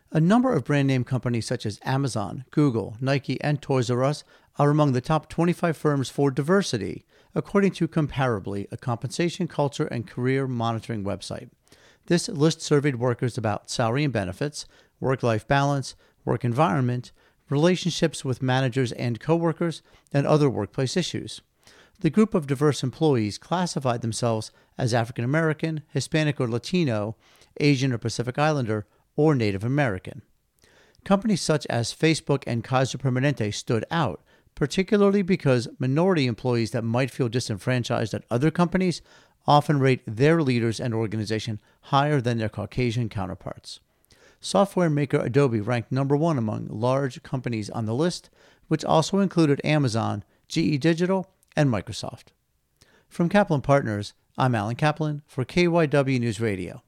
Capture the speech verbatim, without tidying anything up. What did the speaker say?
A number of brand name companies such as Amazon, Google, Nike, and Toys R Us are among the top twenty-five firms for diversity, according to Comparably, a compensation, culture, and career monitoring website. This list surveyed workers about salary and benefits, work-life balance, work environment, relationships with managers and coworkers, and other workplace issues. The group of diverse employees classified themselves as African American, Hispanic or Latino, Asian or Pacific Islander, or Native American. Companies such as Facebook and Kaiser Permanente stood out, particularly because minority employees that might feel disenfranchised at other companies often rate their leaders and organization higher than their Caucasian counterparts. Software maker Adobe ranked number one among large companies on the list, which also included Amazon, G E Digital, and Microsoft. From Kaplan Partners, I'm Alan Kaplan for K Y W News Radio.